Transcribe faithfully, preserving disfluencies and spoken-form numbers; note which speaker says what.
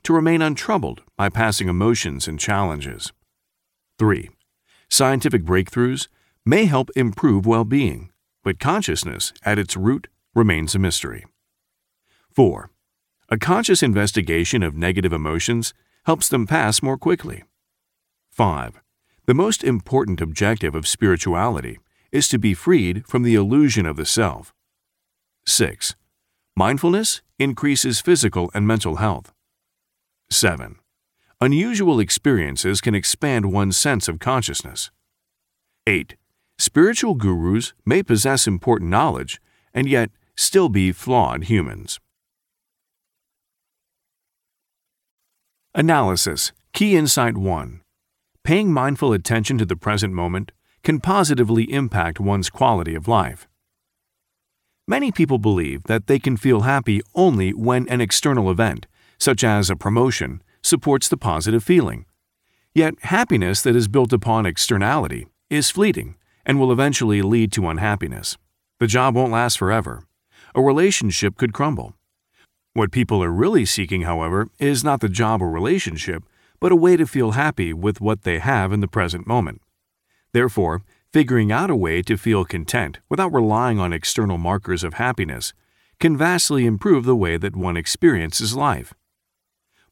Speaker 1: to remain untroubled by passing emotions and challenges. three. Scientific breakthroughs may help improve well-being, but consciousness at its root remains a mystery. four. A conscious investigation of negative emotions helps them pass more quickly. five. The most important objective of spirituality is to be freed from the illusion of the self. six. Mindfulness increases physical and mental health. seven. Unusual experiences can expand one's sense of consciousness. eight. Spiritual gurus may possess important knowledge and yet still be flawed humans. Analysis. Key Insight one. Paying mindful attention to the present moment can positively impact one's quality of life. Many people believe that they can feel happy only when an external event, such as a promotion, supports the positive feeling. Yet happiness that is built upon externality is fleeting and will eventually lead to unhappiness. The job won't last forever. A relationship could crumble. What people are really seeking, however, is not the job or relationship, but a way to feel happy with what they have in the present moment. Therefore, figuring out a way to feel content without relying on external markers of happiness can vastly improve the way that one experiences life.